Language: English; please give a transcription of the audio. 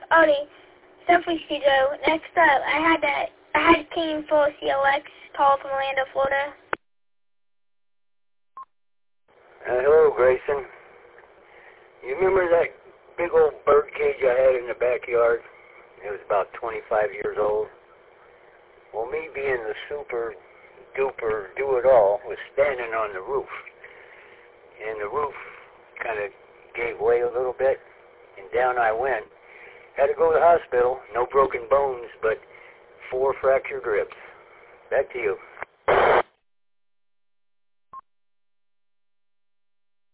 Alrighty, definitely Joe. Next up, I had King Full CLX call from Orlando, Florida. Hello, Grayson. You remember that big old bird cage I had in the backyard? It was about 25 years old. Well, me being the super duper do-it-all was standing on the roof. And the roof kind of gave way a little bit, and down I went. Had to go to the hospital, no broken bones, but 4 fractured ribs. Back to you.